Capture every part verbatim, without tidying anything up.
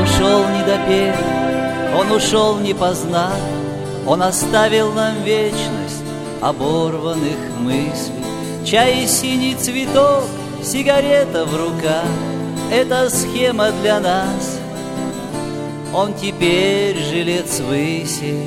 ушел не допев, он ушел не познав, он оставил нам вечность оборванных мыслей. Чай и синий цветок, сигарета в руках — это схема для нас. Он теперь жилец выси.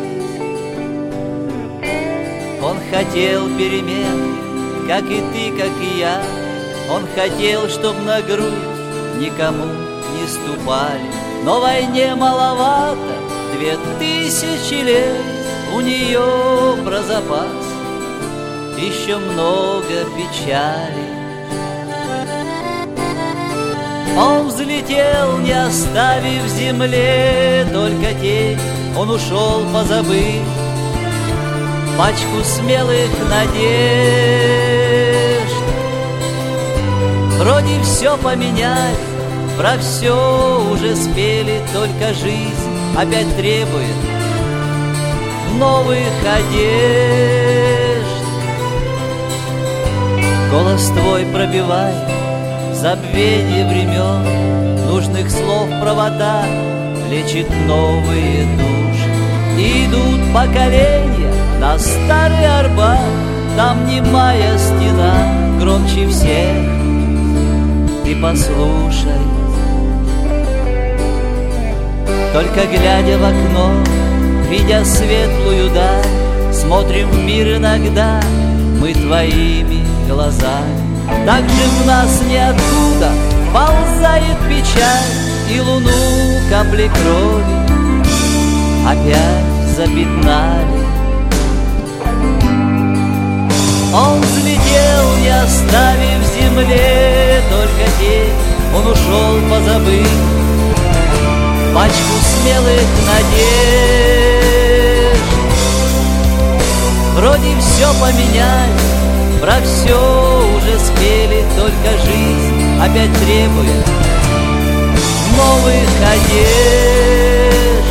Он хотел перемен, как и ты, как и я. Он хотел, чтоб на грудь никому не ступали. Но войне маловато, две тысячи лет у нее про запас еще много печали. Он взлетел, не оставив земле только тень. Он ушел, позабыв пачку смелых надежд. Вроде все поменяли, про все уже спели, только жизнь опять требует новых одежд. Голос твой пробивает забвение времен, нужных слов правота лечит новые души. Идут поколения на старый Арбат, там немая стена громче всех. Ты послушай, только глядя в окно, видя светлую даль, смотрим в мир иногда мы твоими глазами. Так же в нас ниоткуда ползает печаль, и луну капли крови опять запятнали. Он взлетел, не оставив земле только тень. Он ушел, позабыв пачку смелых надежд. Вроде все поменяли, про все уже спели, только жизнь опять требует новых одежд.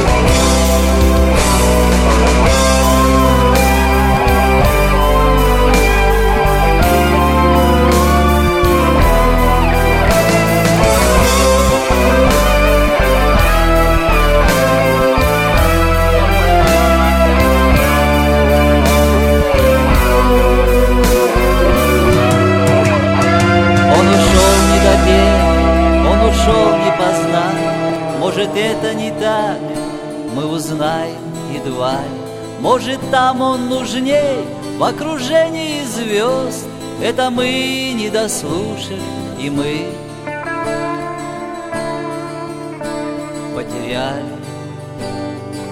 Он ушел, не познав, может, это не так, мы узнаем едва ли. Может, там он нужней, в окружении звезд. Это мы не дослушали, и мы потеряли